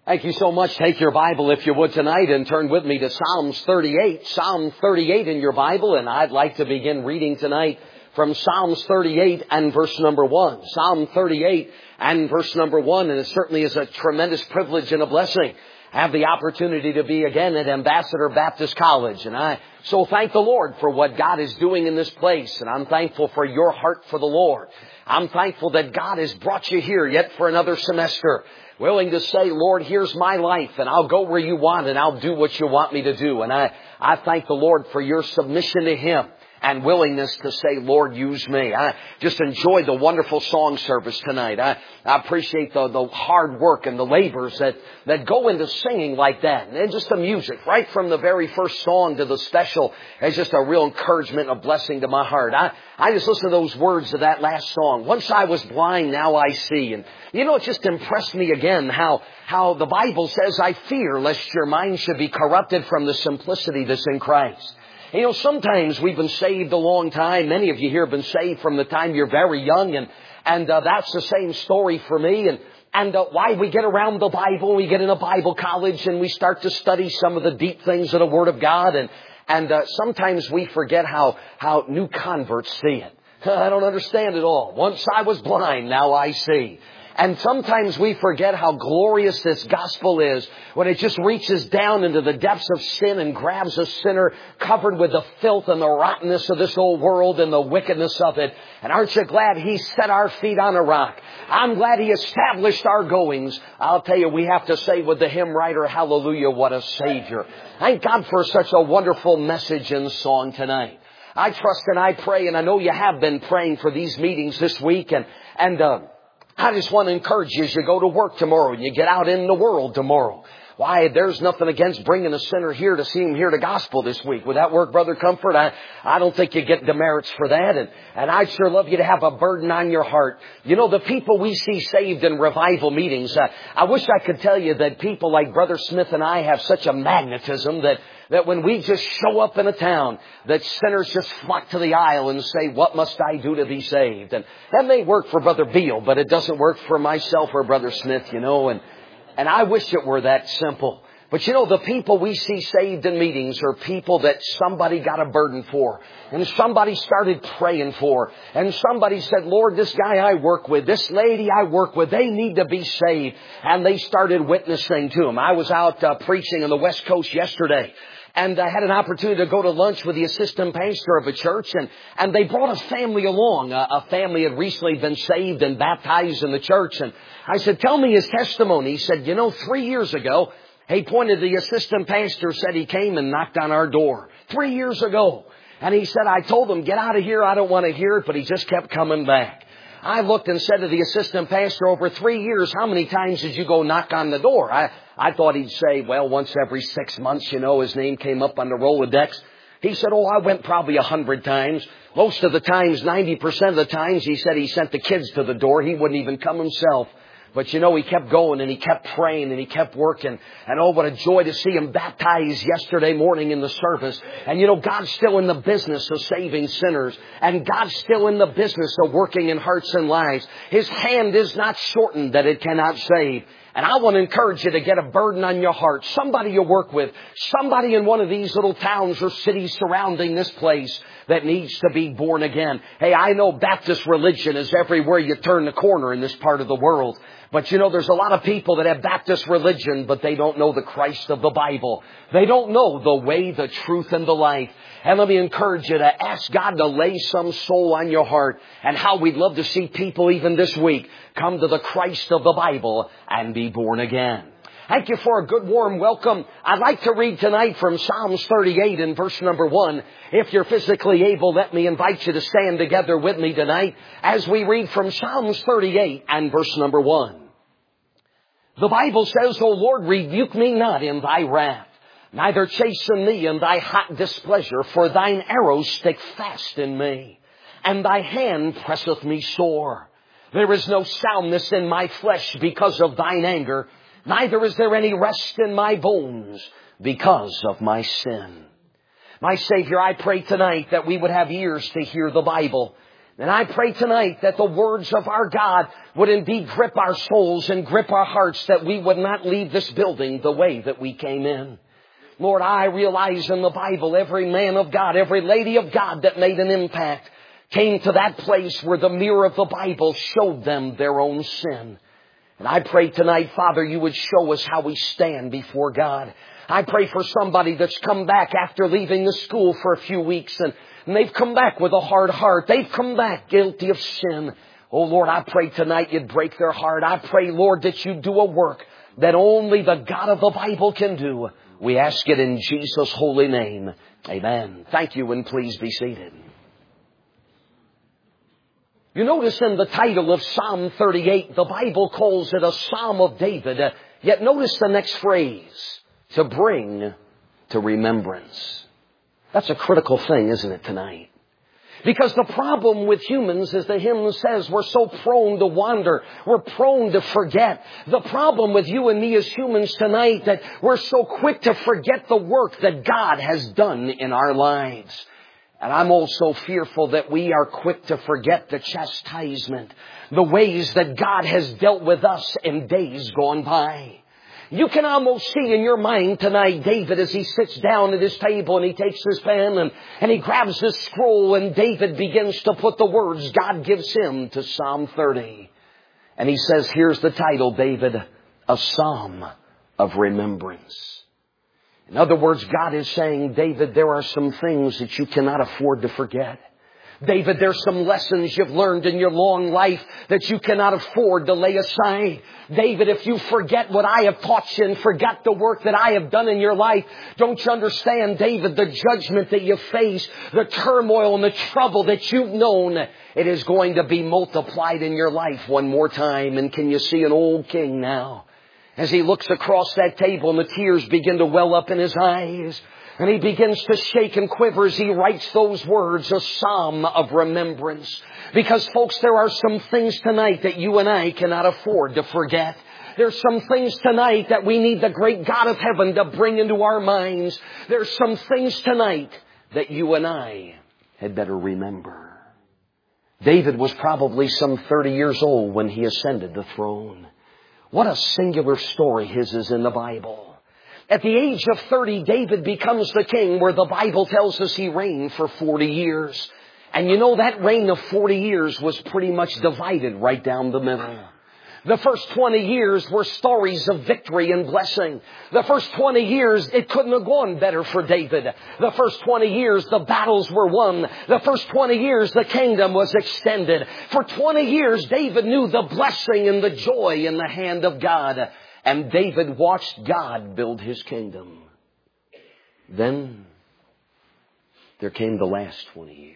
Thank you so much. Take your Bible, if you would, tonight and turn with me to Psalms 38. Psalm 38 in your Bible, and I'd like to begin reading tonight from Psalms 38 and verse number 1. Psalm 38 and verse number 1, and it certainly is a tremendous privilege and a blessing. I have the opportunity to be again at Ambassador Baptist College, and I so thank the Lord for what God is doing in this place, and I'm thankful for your heart for the Lord. I'm thankful that God has brought you here yet for another semester, willing to say, Lord, here's my life, and I'll go where you want, and I'll do what you want me to do. And I thank the Lord for your submission to Him and willingness to say, Lord, use me. I just enjoyed the wonderful song service tonight. I appreciate the hard work and the labors that go into singing like that. And just the music, right from the very first song to the special, is just a real encouragement and a blessing to my heart. I just listened to those words of that last song. Once I was blind, now I see. And it just impressed me again how the Bible says, I fear lest your mind should be corrupted from the simplicity that's in Christ. Sometimes we've been saved a long time. Many of you here have been saved from the time you're very young, and that's the same story for me. And why we get around the Bible, we get in a Bible college, and we start to study some of the deep things of the Word of God, and sometimes we forget how new converts see it. I don't understand it all. Once I was blind, now I see. And sometimes we forget how glorious this gospel is when it just reaches down into the depths of sin and grabs a sinner covered with the filth and the rottenness of this old world and the wickedness of it. And aren't you glad He set our feet on a rock? I'm glad He established our goings. I'll tell you, we have to say with the hymn writer, hallelujah, what a Savior. Thank God for such a wonderful message and song tonight. I trust and I pray, and I know you have been praying for these meetings this week, and I just want to encourage you as you go to work tomorrow and you get out in the world tomorrow. Why, there's nothing against bringing a sinner here to see him hear the gospel this week. Would that work, Brother Comfort? I don't think you get demerits for that. And I'd sure love you to have a burden on your heart. The people we see saved in revival meetings, I wish I could tell you that people like Brother Smith and I have such a magnetism that when we just show up in a town, that sinners just flock to the aisle and say, what must I do to be saved? And that may work for Brother Beal, but it doesn't work for myself or Brother Smith, And I wish it were that simple. But the people we see saved in meetings are people that somebody got a burden for. And somebody started praying for. And somebody said, Lord, this guy I work with, this lady I work with, they need to be saved. And they started witnessing to them. I was out preaching on the West Coast yesterday. And I had an opportunity to go to lunch with the assistant pastor of a church, and they brought a family along. A family had recently been saved and baptized in the church. And I said, tell me his testimony. He said, 3 years ago, he pointed, the assistant pastor said he came and knocked on our door 3 years ago. And he said, I told him, get out of here. I don't want to hear it. But he just kept coming back. I looked and said to the assistant pastor, over 3 years, how many times did you go knock on the door? I thought he'd say, well, once every 6 months, his name came up on the Rolodex. He said, I went probably 100 times. Most of the times, 90% of the times, he said he sent the kids to the door. He wouldn't even come himself. But he kept going and he kept praying and he kept working. And oh, what a joy to see him baptized yesterday morning in the service. And God's still in the business of saving sinners. And God's still in the business of working in hearts and lives. His hand is not shortened that it cannot save. And I want to encourage you to get a burden on your heart. Somebody you work with. Somebody in one of these little towns or cities surrounding this place that needs to be born again. Hey, I know Baptist religion is everywhere you turn the corner in this part of the world. But there's a lot of people that have Baptist religion, but they don't know the Christ of the Bible. They don't know the way, the truth, and the life. And let me encourage you to ask God to lay some soul on your heart. And how we'd love to see people even this week come to the Christ of the Bible and be born again. Thank you for a good warm welcome. I'd like to read tonight from Psalms 38 and verse number 1. If you're physically able, let me invite you to stand together with me tonight as we read from Psalms 38 and verse number 1. The Bible says, O Lord, rebuke me not in thy wrath, neither chasten me in thy hot displeasure, for thine arrows stick fast in me, and thy hand presseth me sore. There is no soundness in my flesh because of thine anger, neither is there any rest in my bones because of my sin. My Savior, I pray tonight that we would have ears to hear the Bible, And I pray tonight that the words of our God would indeed grip our souls and grip our hearts, that we would not leave this building the way that we came in. Lord, I realize in the Bible every man of God, every lady of God that made an impact came to that place where the mirror of the Bible showed them their own sin. And I pray tonight, Father, you would show us how we stand before God. I pray for somebody that's come back after leaving the school for a few weeks and they've come back with a hard heart. They've come back guilty of sin. Oh, Lord, I pray tonight you'd break their heart. I pray, Lord, that you do a work that only the God of the Bible can do. We ask it in Jesus' holy name. Amen. Thank you, and please be seated. You notice in the title of Psalm 38, the Bible calls it a Psalm of David. Yet notice the next phrase, to bring to remembrance. That's a critical thing, isn't it, tonight? Because the problem with humans, as the hymn says, we're so prone to wander. We're prone to forget. The problem with you and me as humans tonight, that we're so quick to forget the work that God has done in our lives. And I'm also fearful that we are quick to forget the chastisement, the ways that God has dealt with us in days gone by. You can almost see in your mind tonight David as he sits down at his table and he takes his pen and he grabs his scroll, and David begins to put the words God gives him to Psalm 30. And he says, here's the title, David, a Psalm of Remembrance. In other words, God is saying, David, there are some things that you cannot afford to forget. David, there's some lessons you've learned in your long life that you cannot afford to lay aside. David, if you forget what I have taught you and forget the work that I have done in your life, don't you understand, David, the judgment that you face, the turmoil and the trouble that you've known, it is going to be multiplied in your life one more time. And can you see an old king now? As he looks across that table and the tears begin to well up in his eyes, and he begins to shake and quiver as he writes those words, a Psalm of Remembrance. Because, folks, there are some things tonight that you and I cannot afford to forget. There's some things tonight that we need the great God of heaven to bring into our minds. There's some things tonight that you and I had better remember. David was probably some 30 years old when he ascended the throne. What a singular story his is in the Bible. At the age of 30, David becomes the king, where the Bible tells us he reigned for 40 years. And you know, that reign of 40 years was pretty much divided right down the middle. The first 20 years were stories of victory and blessing. The first 20 years, it couldn't have gone better for David. The first 20 years, the battles were won. The first 20 years, the kingdom was extended. For 20 years, David knew the blessing and the joy in the hand of God. And David watched God build his kingdom. Then there came the last 20 years.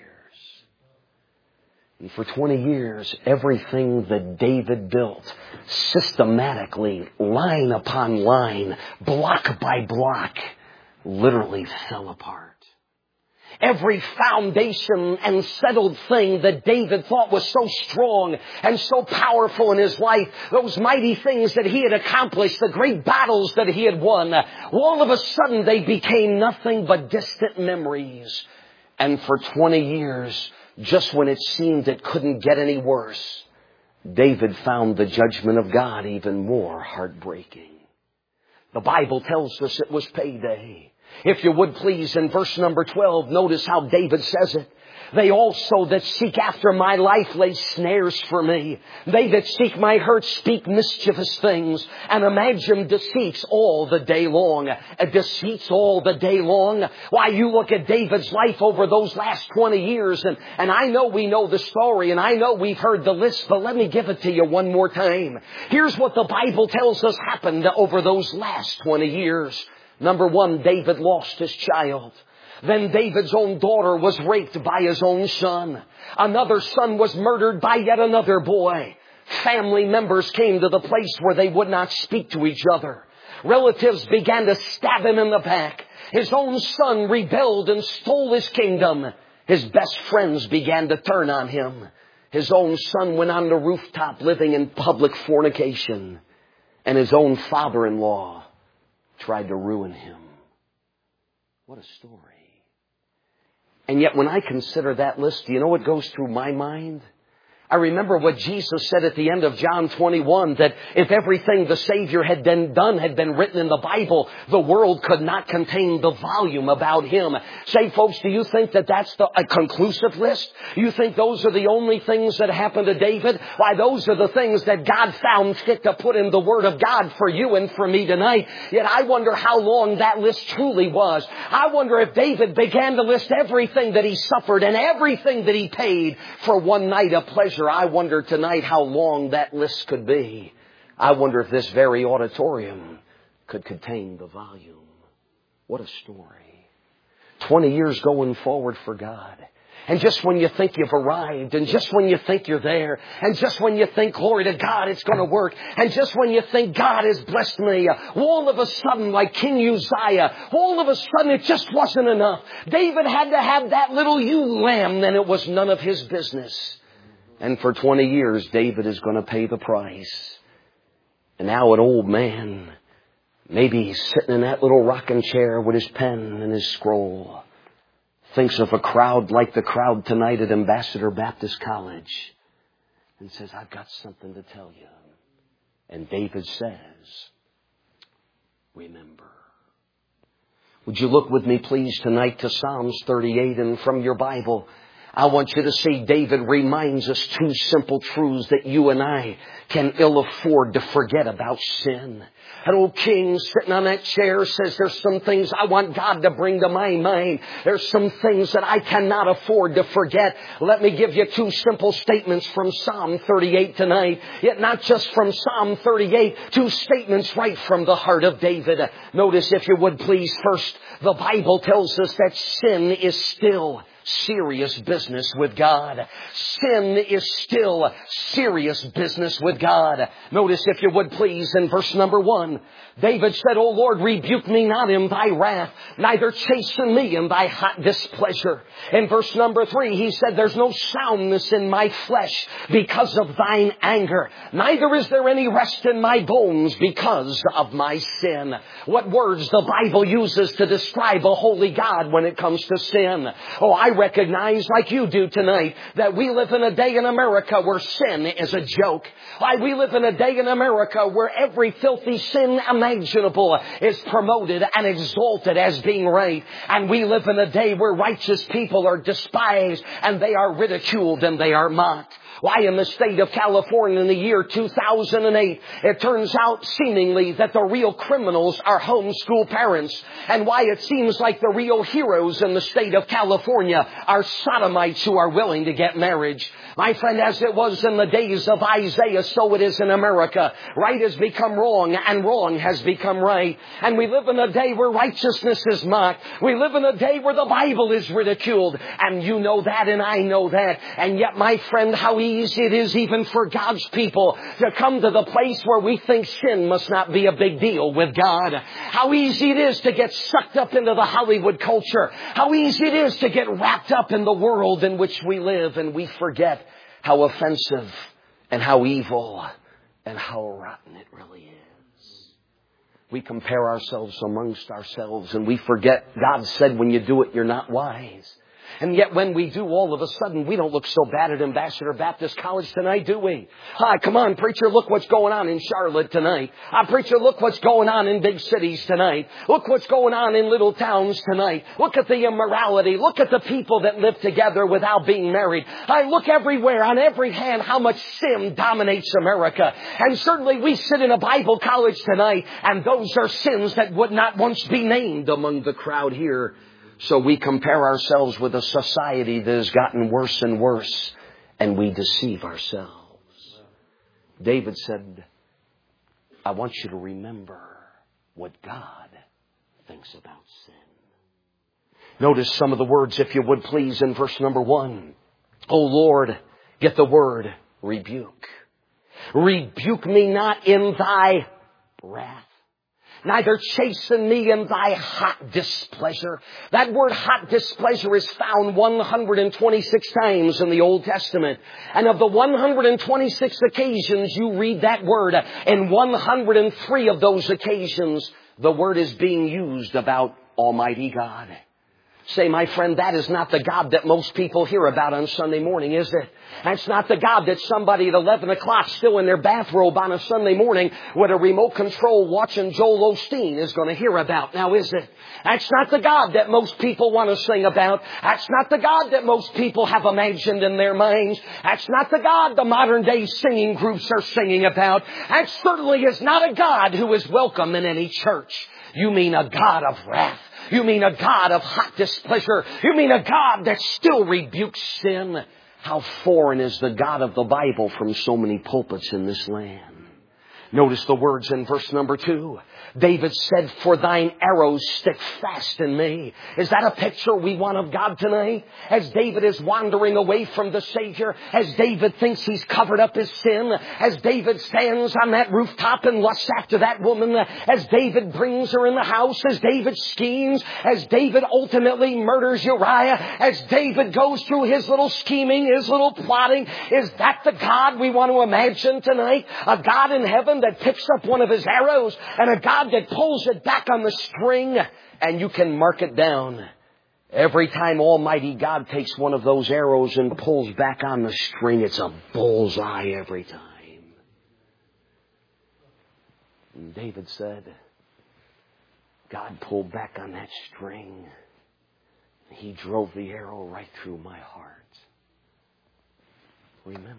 And for 20 years, everything that David built, systematically, line upon line, block by block, literally fell apart. Every foundation and settled thing that David thought was so strong and so powerful in his life, those mighty things that he had accomplished, the great battles that he had won, all of a sudden they became nothing but distant memories. And for 20 years, just when it seemed it couldn't get any worse, David found the judgment of God even more heartbreaking. The Bible tells us it was payday. If you would please, in verse number 12, notice how David says it. They also that seek after my life lay snares for me. They that seek my hurt speak mischievous things and imagine deceits all the day long. Deceits all the day long. Why, you look at David's life over those last 20 years and I know we know the story and I know we've heard the list, but let me give it to you one more time. Here's what the Bible tells us happened over those last 20 years. Number one, David lost his child. Then David's own daughter was raped by his own son. Another son was murdered by yet another boy. Family members came to the place where they would not speak to each other. Relatives began to stab him in the back. His own son rebelled and stole his kingdom. His best friends began to turn on him. His own son went on the rooftop living in public fornication. And his own father-in-law tried to ruin him. What a story. And yet when I consider that list, do you know what goes through my mind? I remember what Jesus said at the end of John 21, that if everything the Savior had done had been written in the Bible, the world could not contain the volume about Him. Say, folks, do you think that that's a conclusive list? You think those are the only things that happened to David? Why, those are the things that God found fit to put in the Word of God for you and for me tonight. Yet I wonder how long that list truly was. I wonder if David began to list everything that he suffered and everything that he paid for one night of pleasure. I wonder tonight how long that list could be. I wonder if this very auditorium could contain the volume. What a story. 20 years going forward for God. And just when you think you've arrived, and just when you think you're there, and just when you think, glory to God, it's going to work, and just when you think God has blessed me, all of a sudden, like King Uzziah, all of a sudden it just wasn't enough. David had to have that little ewe lamb, then it was none of his business. And for 20 years, David is going to pay the price. And now an old man, maybe he's sitting in that little rocking chair with his pen and his scroll, thinks of a crowd like the crowd tonight at Ambassador Baptist College and says, I've got something to tell you. And David says, remember. Would you look with me, please, tonight to Psalms 38, and from your Bible, I want you to see David reminds us two simple truths that you and I can ill afford to forget about sin. An old king sitting on that chair says, there's some things I want God to bring to my mind. There's some things that I cannot afford to forget. Let me give you two simple statements from Psalm 38 tonight. Yet not just from Psalm 38, two statements right from the heart of David. Notice, if you would please, first, the Bible tells us that sin is still serious business with God. Sin is still serious business with God. Notice, if you would please, in verse number 1, David said, O Lord, rebuke me not in thy wrath, neither chasten me in thy hot displeasure. In verse number 3, he said, there's no soundness in my flesh because of thine anger, neither is there any rest in my bones because of my sin. What words the Bible uses to describe a holy God when it comes to sin. Oh, I recognize, like you do tonight, that we live in a day in America where sin is a joke. Why, we live in a day in America where every filthy sin imaginable is promoted and exalted as being right. And we live in a day where righteous people are despised and they are ridiculed and they are mocked. Why, in the state of California in the year 2008, it turns out seemingly that the real criminals are homeschool parents. And why it seems like the real heroes in the state of California are sodomites who are willing to get married. My friend, as it was in the days of Isaiah, so it is in America. Right has become wrong and wrong has become right. And we live in a day where righteousness is mocked. We live in a day where the Bible is ridiculed. And you know that and I know that. And yet, my friend, how easy it is even for God's people to come to the place where we think sin must not be a big deal with God. How easy it is to get sucked up into the Hollywood culture. How easy it is to get wrapped up in the world in which we live, and we forget how offensive and how evil and how rotten it really is. We compare ourselves amongst ourselves and we forget God said when you do it, you're not wise. And yet when we do, all of a sudden, we don't look so bad at Ambassador Baptist College tonight, do we? Hi, come on, preacher, look what's going on in Charlotte tonight. Preacher, look what's going on in big cities tonight. Look what's going on in little towns tonight. Look at the immorality. Look at the people that live together without being married. I look everywhere, on every hand, how much sin dominates America. And certainly we sit in a Bible college tonight, and those are sins that would not once be named among the crowd here. So we compare ourselves with a society that has gotten worse and worse, and we deceive ourselves. David said, I want you to remember what God thinks about sin. Notice some of the words, if you would please, in verse number 1. O Lord, get the word, rebuke. Rebuke me not in thy wrath, neither chasten me in thy hot displeasure. That word hot displeasure is found 126 times in the Old Testament. And of the 126 occasions you read that word, in 103 of those occasions, the word is being used about Almighty God. Say, my friend, that is not the God that most people hear about on Sunday morning, is it? That's not the God that somebody at 11 o'clock still in their bathrobe on a Sunday morning with a remote control watching Joel Osteen is going to hear about, now is it? That's not the God that most people want to sing about. That's not the God that most people have imagined in their minds. That's not the God the modern day singing groups are singing about. That certainly is not a God who is welcome in any church. You mean a God of wrath. You mean a God of hot displeasure. You mean a God that still rebukes sin. How foreign is the God of the Bible from so many pulpits in this land. Notice the words in verse number 2. David said, for thine arrows stick fast in me. Is that a picture we want of God tonight? As David is wandering away from the Savior, as David thinks he's covered up his sin, as David stands on that rooftop and lusts after that woman, as David brings her in the house, as David schemes, as David ultimately murders Uriah, as David goes through his little scheming, his little plotting, is that the God we want to imagine tonight? A God in heaven that picks up one of his arrows and a God that pulls it back on the string, and you can mark it down. Every time Almighty God takes one of those arrows and pulls back on the string, it's a bullseye every time. And David said, God pulled back on that string. He drove the arrow right through my heart. Remember.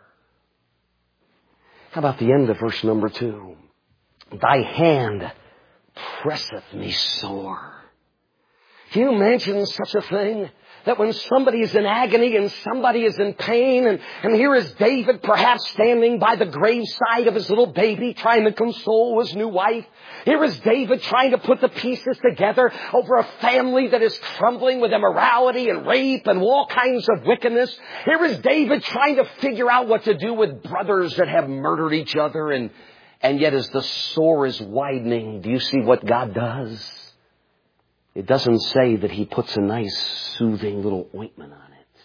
How about the end of verse number 2? Thy hand presseth me sore. Can you imagine such a thing? That when somebody is in agony and somebody is in pain, and here is David perhaps standing by the graveside of his little baby trying to console his new wife. Here is David trying to put the pieces together over a family that is crumbling with immorality and rape and all kinds of wickedness. Here is David trying to figure out what to do with brothers that have murdered each other. And yet as the sore is widening, do you see what God does? It doesn't say that He puts a nice soothing little ointment on it.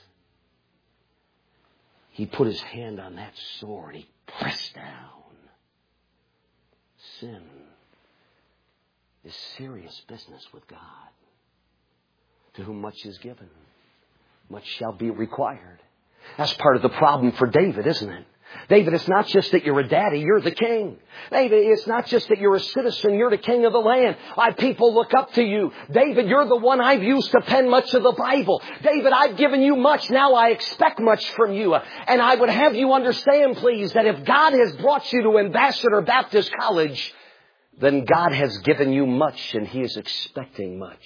He put His hand on that sore and He pressed down. Sin is serious business with God. To whom much is given, much shall be required. That's part of the problem for David, isn't it? David, it's not just that you're a daddy, you're the king. David, it's not just that you're a citizen, you're the king of the land. My people look up to you. David, you're the one I've used to pen much of the Bible. David, I've given you much, now I expect much from you. And I would have you understand, please, that if God has brought you to Ambassador Baptist College, then God has given you much and He is expecting much.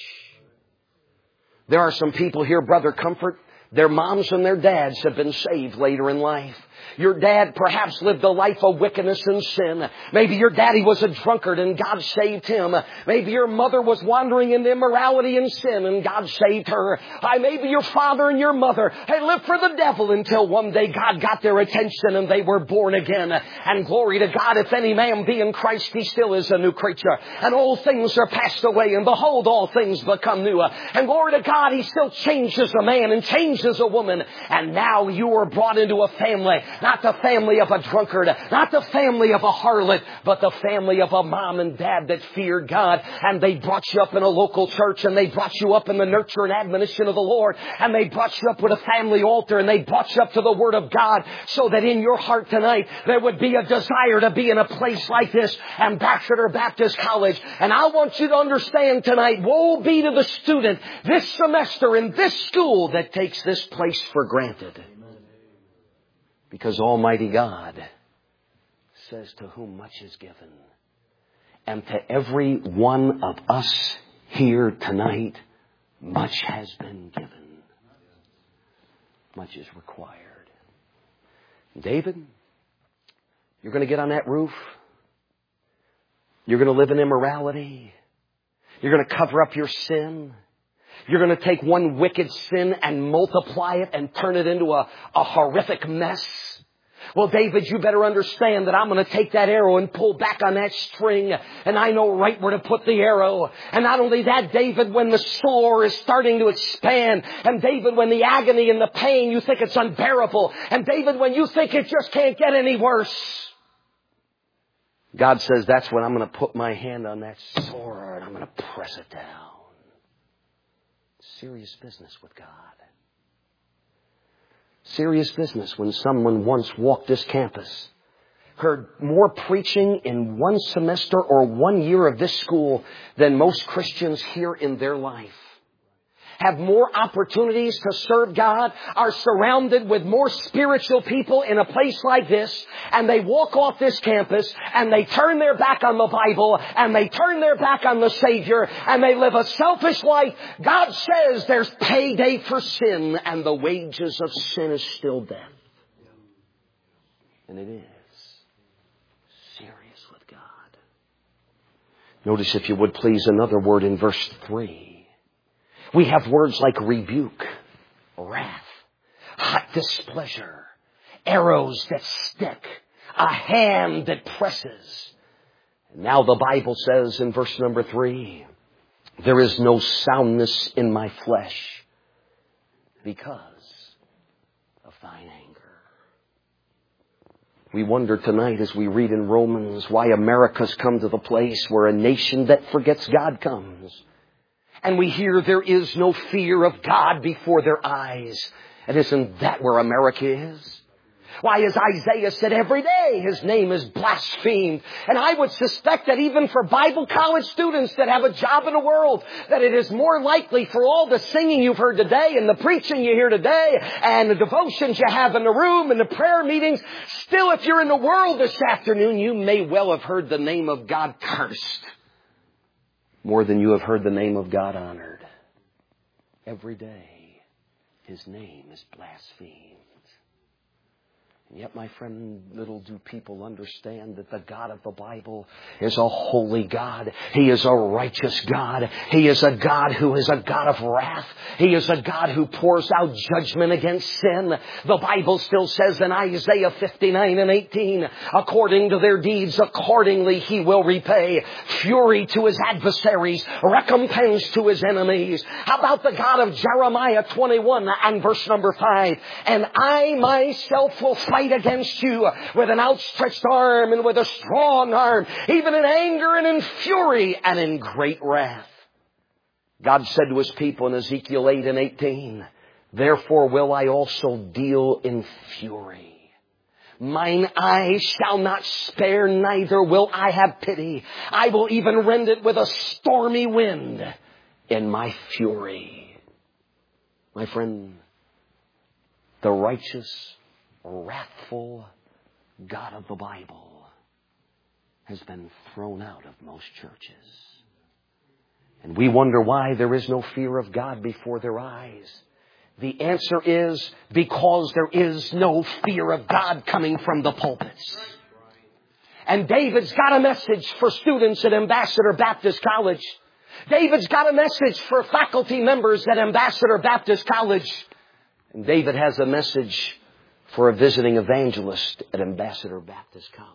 There are some people here, Brother Comfort, their moms and their dads have been saved later in life. Your dad perhaps lived a life of wickedness and sin. Maybe your daddy was a drunkard and God saved him. Maybe your mother was wandering in immorality and sin and God saved her. Maybe your father and your mother lived for the devil until one day God got their attention and they were born again. And glory to God, if any man be in Christ, he still is a new creature. And old things are passed away, and behold, all things become new. And glory to God, He still changes a man and changes a woman. And now you are brought into a family. Not the family of a drunkard, not the family of a harlot, but the family of a mom and dad that feared God. And they brought you up in a local church, and they brought you up in the nurture and admonition of the Lord. And they brought you up with a family altar, and they brought you up to the Word of God, so that in your heart tonight there would be a desire to be in a place like this, Ambassador Baptist College. And I want you to understand tonight, woe be to the student this semester in this school that takes this place for granted. Because Almighty God says, to whom much is given. And to every one of us here tonight, much has been given. Much is required. David, you're going to get on that roof. You're going to live in immorality. You're going to cover up your sin. You're going to take one wicked sin and multiply it and turn it into a horrific mess. Well, David, you better understand that I'm going to take that arrow and pull back on that string, and I know right where to put the arrow. And not only that, David, when the sore is starting to expand, and David, when the agony and the pain, you think it's unbearable, and David, when you think it just can't get any worse, God says, that's when I'm going to put my hand on that sore and I'm going to press it down. serious business with God. Serious business when someone once walked this campus, heard more preaching in one semester or 1 year of this school than most Christians hear in their life. Have more opportunities to serve God, are surrounded with more spiritual people in a place like this, and they walk off this campus and they turn their back on the Bible and they turn their back on the Savior and they live a selfish life. God says there's payday for sin, and the wages of sin is still death. And it is serious with God. Notice, if you would please, another word in verse 3. We have words like rebuke, wrath, hot displeasure, arrows that stick, a hand that presses. And now the Bible says in verse number 3, there is no soundness in my flesh because of thine anger. We wonder tonight as we read in Romans why America's come to the place where a nation that forgets God comes. And we hear there is no fear of God before their eyes. And isn't that where America is? Why, as Isaiah said, every day his name is blasphemed. And I would suspect that even for Bible college students that have a job in the world, that it is more likely for all the singing you've heard today and the preaching you hear today and the devotions you have in the room and the prayer meetings, still if you're in the world this afternoon, you may well have heard the name of God cursed more than you have heard the name of God honored. Every day, his name is blasphemed. And yet, my friend, little do people understand that the God of the Bible is a holy God. He is a righteous God. He is a God who is a God of wrath. He is a God who pours out judgment against sin. The Bible still says in Isaiah 59:18, according to their deeds, accordingly he will repay. Fury to his adversaries, recompense to his enemies. How about the God of Jeremiah 21 and verse number 5? And I myself will fight against you with an outstretched arm and with a strong arm, even in anger and in fury and in great wrath. God said to his people in Ezekiel 8:18, therefore will I also deal in fury. Mine eye shall not spare, neither will I have pity. I will even rend it with a stormy wind in my fury. My friend, the righteous, wrathful God of the Bible has been thrown out of most churches. And we wonder why there is no fear of God before their eyes. The answer is because there is no fear of God coming from the pulpits. And David's got a message for students at Ambassador Baptist College. David's got a message for faculty members at Ambassador Baptist College. And David has a message for a visiting evangelist at Ambassador Baptist College.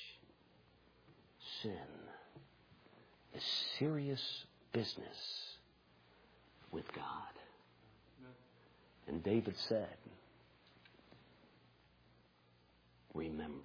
Sin is serious business with God. And David said, remember.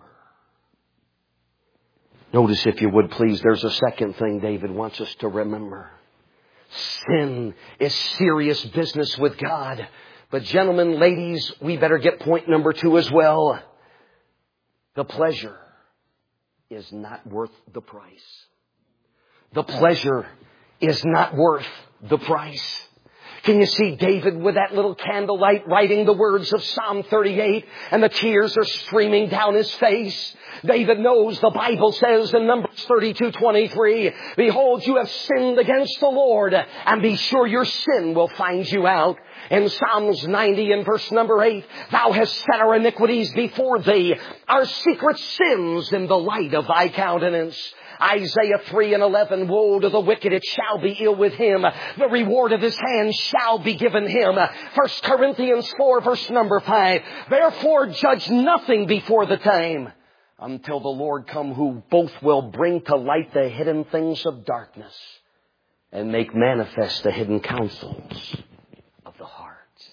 Notice, if you would please, there's a second thing David wants us to remember. Sin is serious business with God. But gentlemen, ladies, we better get point number 2 as well. The pleasure is not worth the price. The pleasure is not worth the price. Can you see David with that little candlelight writing the words of Psalm 38 and the tears are streaming down his face? David knows the Bible says in Numbers 32:23, behold, you have sinned against the Lord, and be sure your sin will find you out. In Psalms 90 and verse number 8, thou hast set our iniquities before thee, our secret sins in the light of thy countenance. Isaiah 3:11, woe to the wicked, it shall be ill with him. The reward of his hand shall be given him. 1 Corinthians 4 verse number 5, therefore judge nothing before the time, until the Lord come, who both will bring to light the hidden things of darkness and make manifest the hidden counsels of the heart.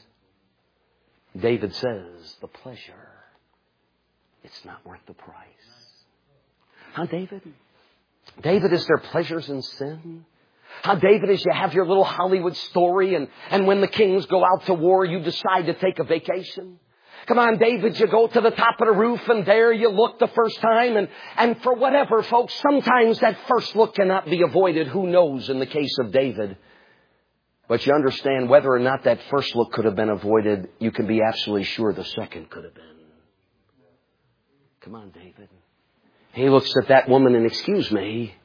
David says, the pleasure, it's not worth the price. Huh, David? David, is there pleasures in sin? How, David, as you have your little Hollywood story and when the kings go out to war, you decide to take a vacation. Come on, David, you go to the top of the roof and there you look the first time. And for whatever, folks, sometimes that first look cannot be avoided. Who knows in the case of David? But you understand whether or not that first look could have been avoided, you can be absolutely sure the second could have been. Come on, David. He looks at that woman and, excuse me,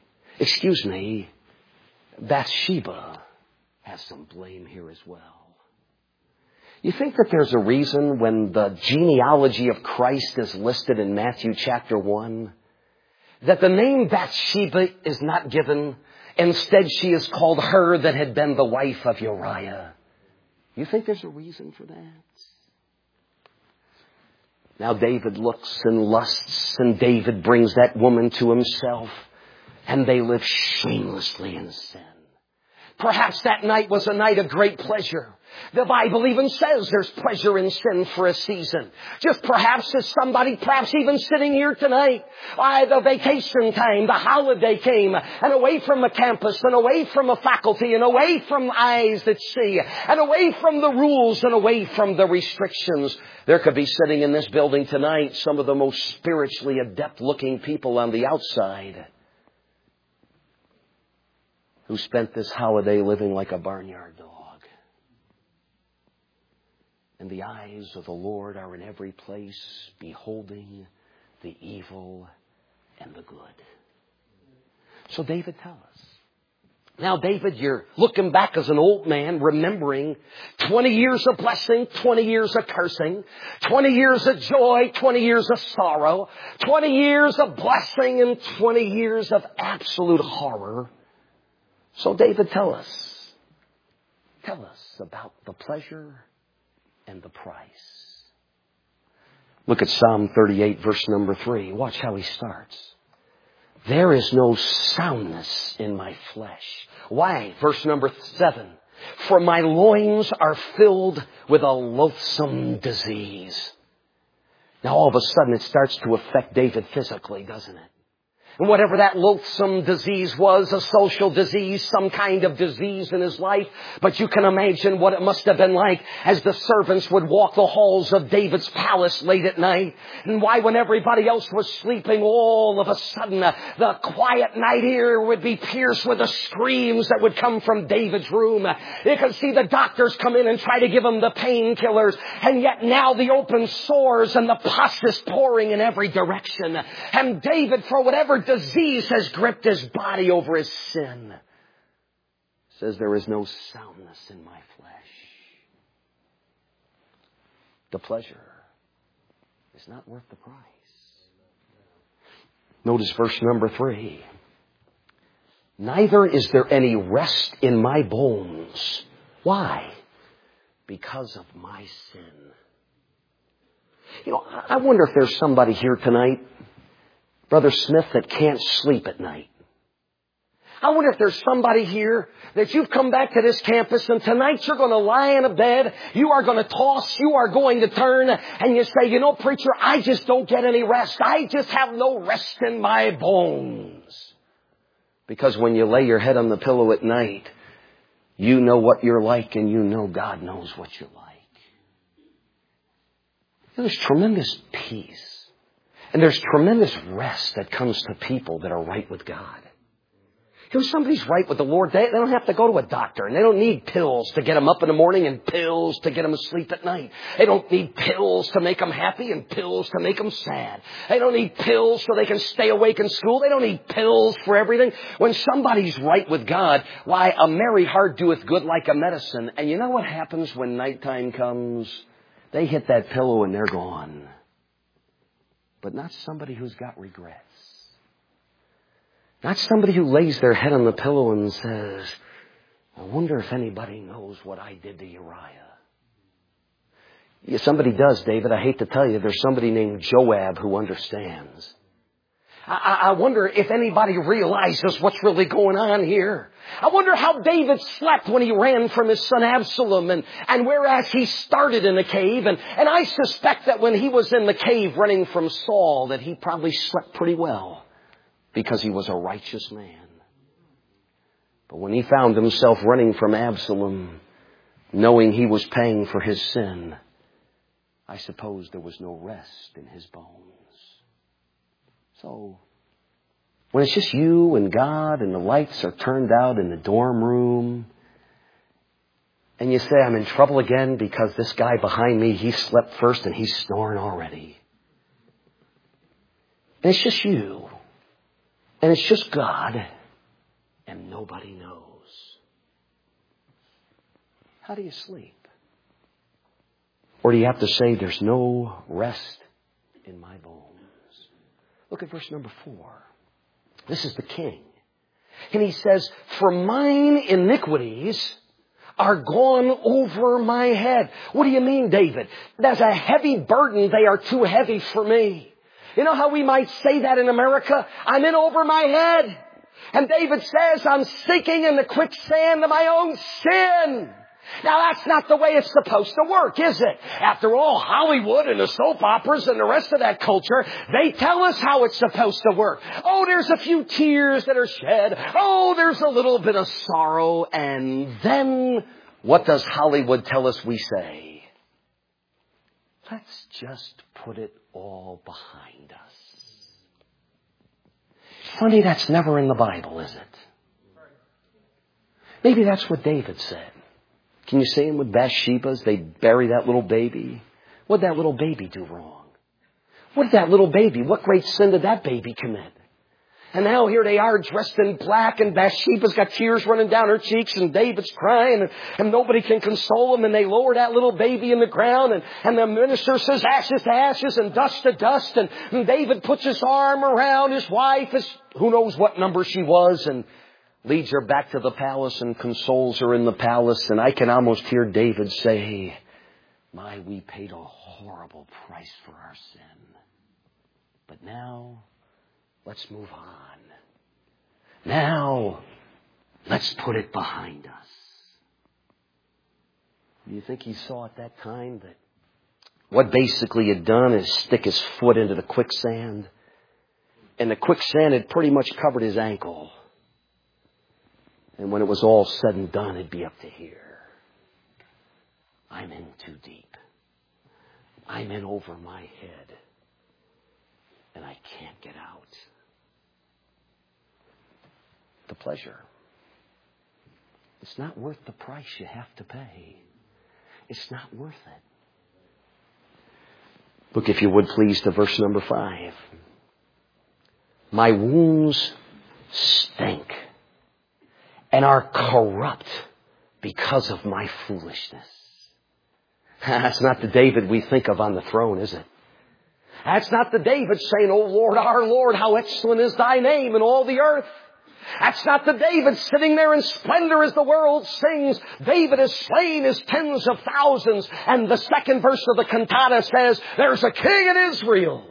Bathsheba has some blame here as well. You think that there's a reason when the genealogy of Christ is listed in Matthew chapter 1 that the name Bathsheba is not given. Instead, she is called her that had been the wife of Uriah. You think there's a reason for that? Now David looks and lusts, and David brings that woman to himself, and they live shamelessly in sin. Perhaps that night was a night of great pleasure. The Bible even says there's pleasure in sin for a season. Just perhaps as somebody, perhaps even sitting here tonight, the vacation time, the holiday came, and away from a campus, and away from a faculty, and away from eyes that see, and away from the rules, and away from the restrictions. There could be sitting in this building tonight some of the most spiritually adept-looking people on the outside who spent this holiday living like a barnyard dog. And the eyes of the Lord are in every place, beholding the evil and the good. So David, tell us. Now, David, you're looking back as an old man, remembering 20 years of blessing, 20 years of cursing, 20 years of joy, 20 years of sorrow, 20 years of blessing, and 20 years of absolute horror. So, David, tell us about the pleasure and the price. Look at Psalm 38, verse number 3. Watch how he starts. There is no soundness in my flesh. Why? Verse number 7. For my loins are filled with a loathsome disease. Now all of a sudden it starts to affect David physically, doesn't it? And whatever that loathsome disease was, a social disease, some kind of disease in his life. But you can imagine what it must have been like as the servants would walk the halls of David's palace late at night. And why, when everybody else was sleeping, all of a sudden the quiet night ear would be pierced with the screams that would come from David's room. You could see the doctors come in and try to give him the painkillers. And yet now the open sores and the pus is pouring in every direction. And David, for whatever disease has gripped his body over his sin, says there is no soundness in my flesh. The pleasure is not worth the price. Notice verse number 3. Neither is there any rest in my bones. Why? Because of my sin. You know, I wonder if there's somebody here tonight, Brother Smith, that can't sleep at night. I wonder if there's somebody here that you've come back to this campus and tonight you're going to lie in a bed, you are going to toss, you are going to turn, and you say, you know, preacher, I just don't get any rest. I just have no rest in my bones. Because when you lay your head on the pillow at night, you know what you're like and you know God knows what you're like. There's tremendous peace. And there's tremendous rest that comes to people that are right with God. If somebody's right with the Lord, they don't have to go to a doctor. And they don't need pills to get them up in the morning and pills to get them asleep at night. They don't need pills to make them happy and pills to make them sad. They don't need pills so they can stay awake in school. They don't need pills for everything. When somebody's right with God, why, a merry heart doeth good like a medicine. And you know what happens when nighttime comes? They hit that pillow and they're gone. But not somebody who's got regrets. Not somebody who lays their head on the pillow and says, I wonder if anybody knows what I did to Uriah. Yeah, somebody does, David. I hate to tell you, there's somebody named Joab who understands. I wonder if anybody realizes what's really going on here. I wonder how David slept when he ran from his son Absalom, and whereas he started in a cave, and I suspect that when he was in the cave running from Saul, that he probably slept pretty well because he was a righteous man. But when he found himself running from Absalom, knowing he was paying for his sin, I suppose there was no rest in his bones. So, when it's just you and God and the lights are turned out in the dorm room, and you say, I'm in trouble again because this guy behind me, he slept first and he's snoring already. And it's just you. And it's just God. And nobody knows. How do you sleep? Or do you have to say, there's no rest in my bones? Look at verse number 4. This is the king. And he says, for mine iniquities are gone over my head. What do you mean, David? There's a heavy burden. They are too heavy for me. You know how we might say that in America? I'm in over my head. And David says, I'm sinking in the quicksand of my own sin. Now that's not the way it's supposed to work, is it? After all, Hollywood and the soap operas and the rest of that culture, they tell us how it's supposed to work. Oh, there's a few tears that are shed. Oh, there's a little bit of sorrow. And then what does Hollywood tell us we say? Let's just put it all behind us. Funny, that's never in the Bible, is it? Maybe that's what David said. Can you see him with Bathsheba as they bury that little baby? What did that little baby do wrong? What great sin did that baby commit? And now here they are dressed in black, and Bathsheba's got tears running down her cheeks, and David's crying, and nobody can console him, and they lower that little baby in the ground, and the minister says ashes to ashes and dust to dust, and David puts his arm around his wife, who knows what number she was, and leads her back to the palace and consoles her in the palace. And I can almost hear David say, we paid a horrible price for our sin. But now, let's move on. Now, let's put it behind us. Do you think he saw at that time that what basically he had done is stick his foot into the quicksand? And the quicksand had pretty much covered his ankle. And when it was all said and done, it'd be up to here. I'm in too deep. I'm in over my head. And I can't get out. The pleasure. It's not worth the price you have to pay. It's not worth it. Look, if you would please, to verse number 5. My wounds stink and are corrupt because of my foolishness. That's not the David we think of on the throne, is it? That's not the David saying, O Lord, our Lord, how excellent is thy name in all the earth. That's not the David sitting there in splendor as the world sings. David has slain his tens of thousands. And the second verse of the cantata says, there's a king in Israel.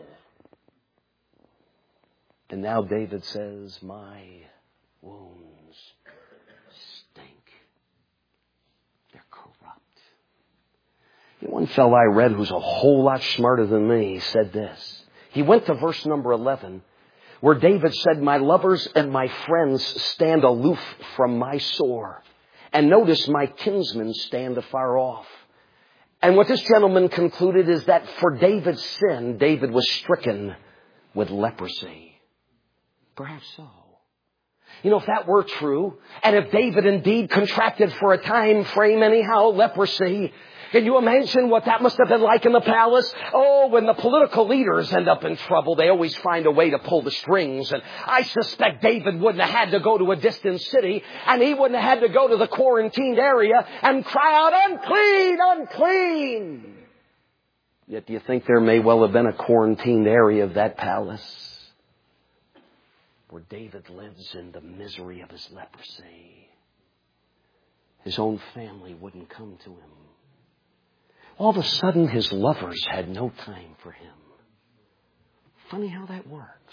And now David says, my wounds stink. They're corrupt. One fellow I read who's a whole lot smarter than me said this. He went to verse number 11, where David said, my lovers and my friends stand aloof from my sore. And notice, my kinsmen stand afar off. And what this gentleman concluded is that for David's sin, David was stricken with leprosy. Perhaps so. You know, if that were true, and if David indeed contracted for a time frame anyhow leprosy, can you imagine what that must have been like in the palace? Oh, when the political leaders end up in trouble, they always find a way to pull the strings. And I suspect David wouldn't have had to go to a distant city, and he wouldn't have had to go to the quarantined area and cry out, unclean, unclean. Yet do you think there may well have been a quarantined area of that palace where David lives in the misery of his leprosy? His own family wouldn't come to him. All of a sudden, his lovers had no time for him. Funny how that works.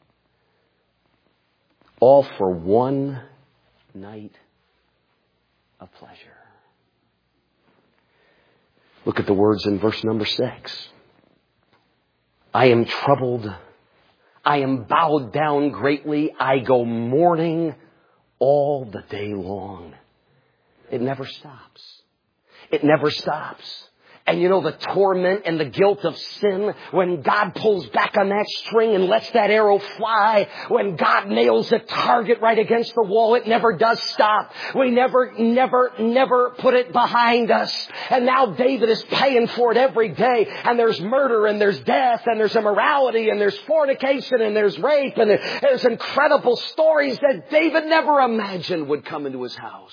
All for one night of pleasure. Look at the words in verse number 6. I am troubled. I am bowed down greatly. I go mourning all the day long. It never stops. It never stops. And you know the torment and the guilt of sin, when God pulls back on that string and lets that arrow fly, when God nails a target right against the wall, it never does stop. We never put it behind us. And now David is paying for it every day. And there's murder and there's death and there's immorality and there's fornication and there's rape and there's incredible stories that David never imagined would come into his house.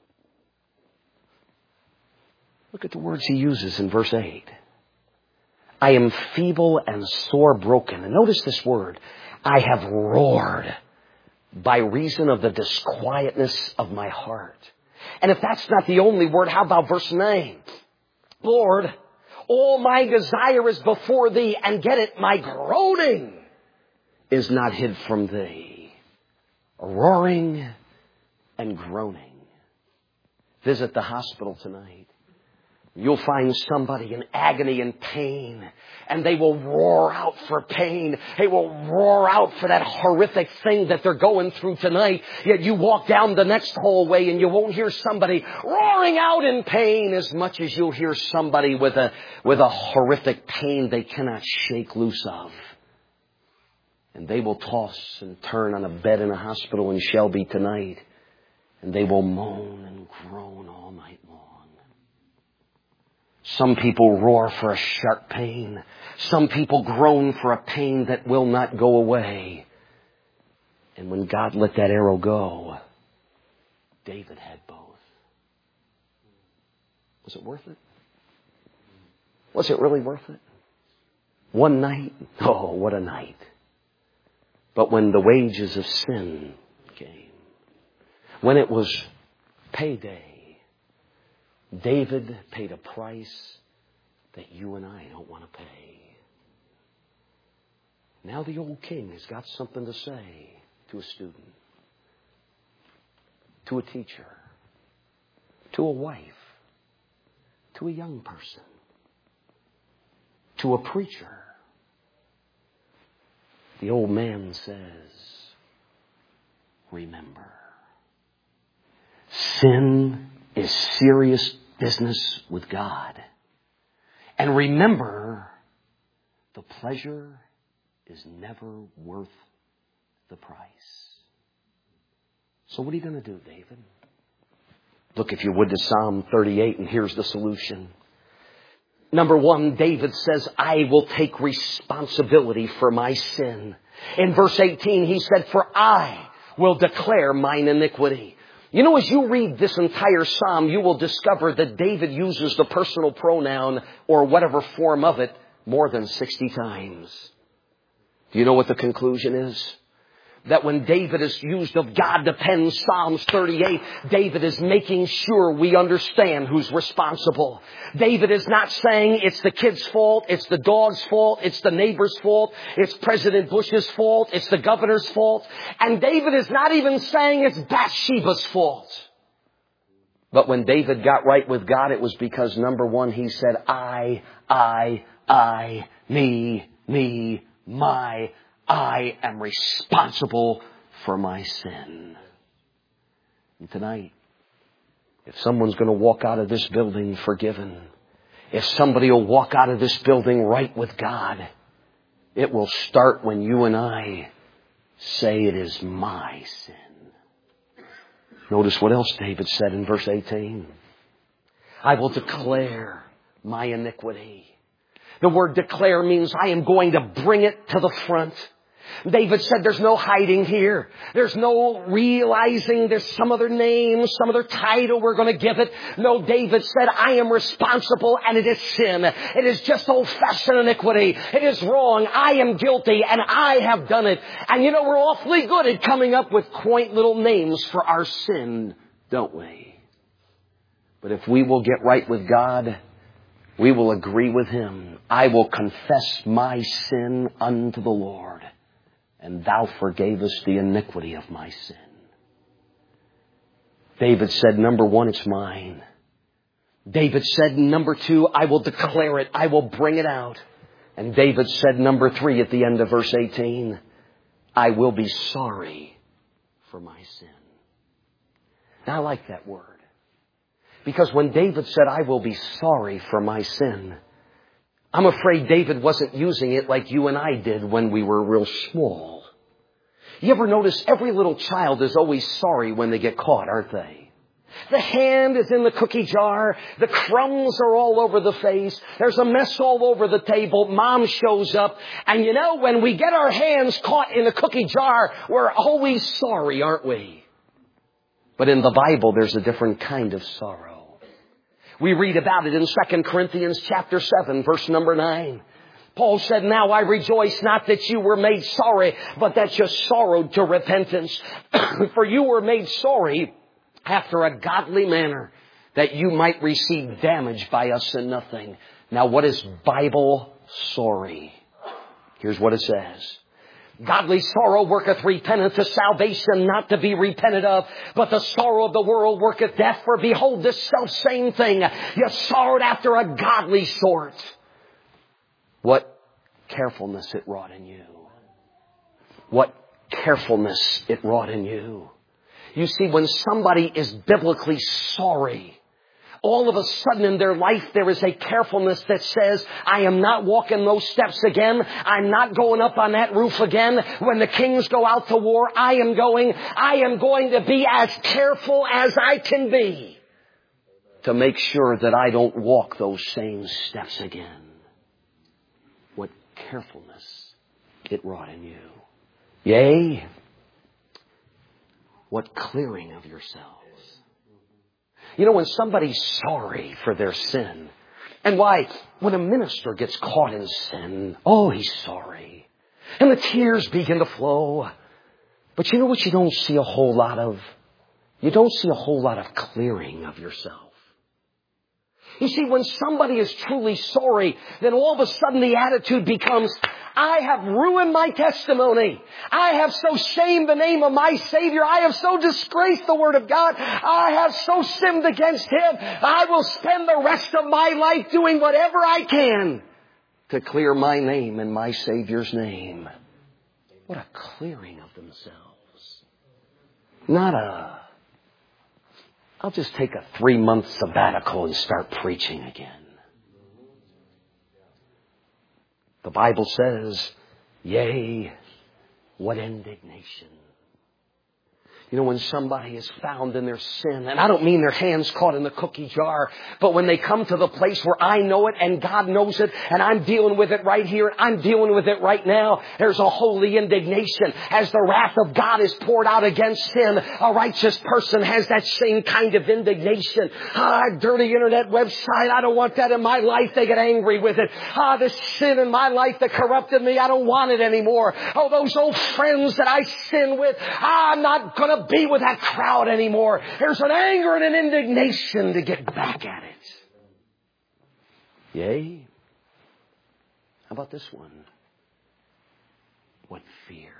Look at the words he uses in verse 8. I am feeble and sore broken. And notice this word. I have roared by reason of the disquietness of my heart. And if that's not the only word, how about verse 9? Lord, all my desire is before thee, and get it, my groaning is not hid from thee. Roaring and groaning. Visit the hospital tonight. You'll find somebody in agony and pain, and they will roar out for pain. They will roar out for that horrific thing that they're going through tonight. Yet you walk down the next hallway and you won't hear somebody roaring out in pain as much as you'll hear somebody with a horrific pain they cannot shake loose of. And they will toss and turn on a bed in a hospital in Shelby tonight, and they will moan and groan all night long. Some people roar for a sharp pain. Some people groan for a pain that will not go away. And when God let that arrow go, David had both. Was it worth it? Was it really worth it? One night? Oh, what a night. But when the wages of sin came, when it was payday, David paid a price that you and I don't want to pay. Now the old king has got something to say to a student, to a teacher, to a wife, to a young person, to a preacher. The old man says, remember, sin is serious business with God. And remember, the pleasure is never worth the price. So what are you going to do, David? Look, if you would, to Psalm 38, and here's the solution. Number one, David says, I will take responsibility for my sin. In verse 18, he said, for I will declare mine iniquity. You know, as you read this entire psalm, you will discover that David uses the personal pronoun or whatever form of it more than 60 times. Do you know what the conclusion is? That when David is used of God to pen Psalms 38, David is making sure we understand who's responsible. David is not saying it's the kid's fault, it's the dog's fault, it's the neighbor's fault, it's President Bush's fault, it's the governor's fault. And David is not even saying it's Bathsheba's fault. But when David got right with God, it was because, number one, he said, I, me, my. I am responsible for my sin. And tonight, if someone's going to walk out of this building forgiven, if somebody will walk out of this building right with God, it will start when you and I say it is my sin. Notice what else David said in verse 18. I will declare my iniquity. The word declare means I am going to bring it to the front. David said there's no hiding here. There's no realizing there's some other name, some other title we're going to give it. No, David said, I am responsible, and it is sin. It is just old-fashioned iniquity. It is wrong. I am guilty, and I have done it. And you know, we're awfully good at coming up with quaint little names for our sin, don't we? But if we will get right with God, we will agree with Him. I will confess my sin unto the Lord, and thou forgavest the iniquity of my sin. David said, number one, it's mine. David said, number two, I will declare it. I will bring it out. And David said, number three, at the end of verse 18, I will be sorry for my sin. Now, I like that word. Because when David said, I will be sorry for my sin, I'm afraid David wasn't using it like you and I did when we were real small. You ever notice every little child is always sorry when they get caught, aren't they? The hand is in the cookie jar. The crumbs are all over the face. There's a mess all over the table. Mom shows up. And you know, when we get our hands caught in the cookie jar, we're always sorry, aren't we? But in the Bible, there's a different kind of sorrow. We read about it in 2 Corinthians chapter 7, verse number 9. Paul said, now I rejoice not that you were made sorry, but that you sorrowed to repentance. For you were made sorry after a godly manner, that you might receive damage by us and nothing. Now, what is Bible sorry? Here's what it says. Godly sorrow worketh repentance to salvation, not to be repented of. But the sorrow of the world worketh death. For behold, this selfsame thing, you sorrowed after a godly sort. What carefulness it wrought in you. What carefulness it wrought in you. You see, when somebody is biblically sorry, all of a sudden in their life there is a carefulness that says, I am not walking those steps again. I'm not going up on that roof again. When the kings go out to war, I am going to be as careful as I can be to make sure that I don't walk those same steps again. What carefulness it wrought in you. Yea, what clearing of yourselves. You know, when somebody's sorry for their sin, and why, when a minister gets caught in sin, oh, he's sorry. And the tears begin to flow. But you know what you don't see a whole lot of? You don't see a whole lot of clearing of yourself. You see, when somebody is truly sorry, then all of a sudden the attitude becomes, I have ruined my testimony. I have so shamed the name of my Savior. I have so disgraced the Word of God. I have so sinned against Him. I will spend the rest of my life doing whatever I can to clear my name and my Savior's name. What a clearing of themselves. Not I'll just take a 3-month sabbatical and start preaching again. The Bible says, yea, what indignation. You know, when somebody is found in their sin, and I don't mean their hands caught in the cookie jar, but when they come to the place where I know it and God knows it, and I'm dealing with it right here, I'm dealing with it right now, there's a holy indignation. As the wrath of God is poured out against sin, a righteous person has that same kind of indignation. Dirty internet website, I don't want that in my life. They get angry with it. This sin in my life that corrupted me, I don't want it anymore. Oh, those old friends that I sin with, I'm not going to be with that crowd anymore. There's an anger and an indignation to get back at it. Yea. How about this one? What fear.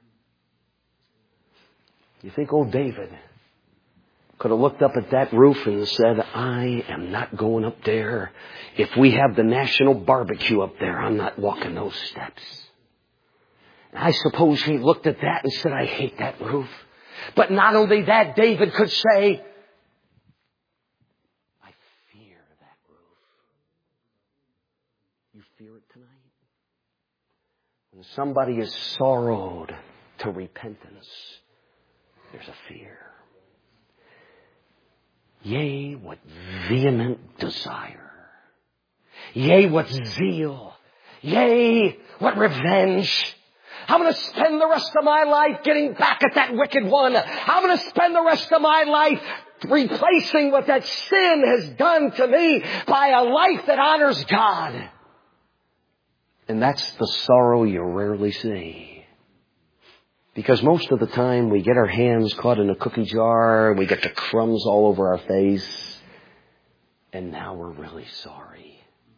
You think old David could have looked up at that roof and said, I am not going up there. If we have the national barbecue up there, I'm not walking those steps. And I suppose he looked at that and said, I hate that roof. But not only that, David could say, I fear that roof. You fear it tonight? When somebody is sorrowed to repentance, there's a fear. Yea, what vehement desire. Yea, what zeal. Yea, what revenge. I'm going to spend the rest of my life getting back at that wicked one. I'm going to spend the rest of my life replacing what that sin has done to me by a life that honors God. And that's the sorrow you rarely see. Because most of the time we get our hands caught in a cookie jar, we get the crumbs all over our face, and now we're really sorry.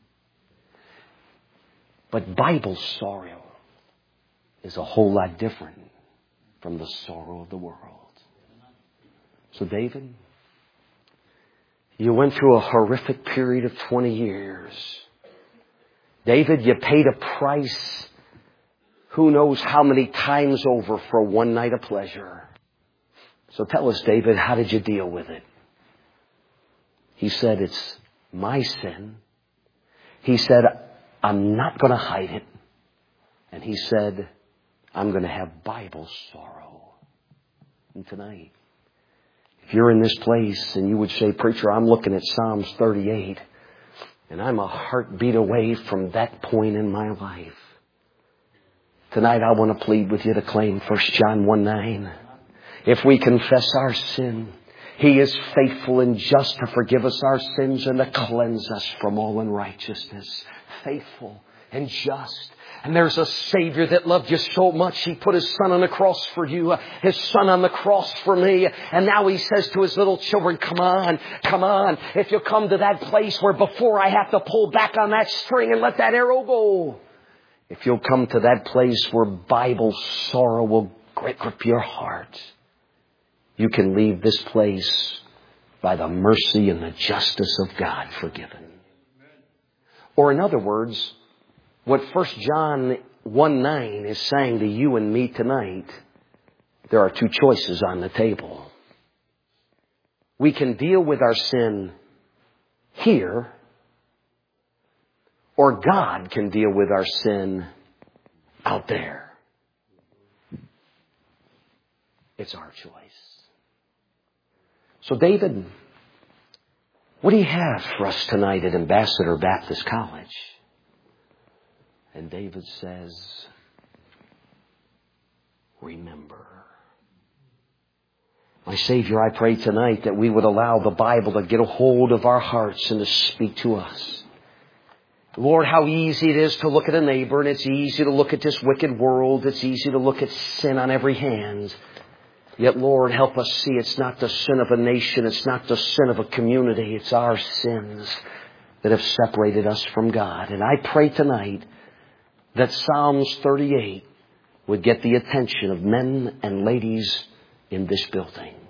But Bible sorrow is a whole lot different from the sorrow of the world. So David, you went through a horrific period of 20 years. David, you paid a price who knows how many times over for one night of pleasure. So tell us, David, how did you deal with it? He said, it's my sin. He said, I'm not going to hide it. And he said, I'm going to have Bible sorrow. And tonight, if you're in this place and you would say, preacher, I'm looking at Psalms 38 and I'm a heartbeat away from that point in my life. Tonight I want to plead with you to claim 1 John 1:9. If we confess our sin, He is faithful and just to forgive us our sins and to cleanse us from all unrighteousness. Faithful and just. And there's a Savior that loved you so much, He put His Son on the cross for you, His Son on the cross for me. And now He says to His little children, come on, come on. If you come to that place where before I have to pull back on that string and let that arrow go. If you'll come to that place where Bible sorrow will grip your heart, you can leave this place by the mercy and the justice of God forgiven. Or in other words, what 1 John 1:9 is saying to you and me tonight, there are two choices on the table. We can deal with our sin here, or God can deal with our sin out there. It's our choice. So David, what do you have for us tonight at Ambassador Baptist College? And David says, remember. My Savior, I pray tonight that we would allow the Bible to get a hold of our hearts and to speak to us. Lord, how easy it is to look at a neighbor, and it's easy to look at this wicked world. It's easy to look at sin on every hand. Yet, Lord, help us see it's not the sin of a nation. It's not the sin of a community. It's our sins that have separated us from God. And I pray tonight that Psalms 38 would get the attention of men and ladies in this building.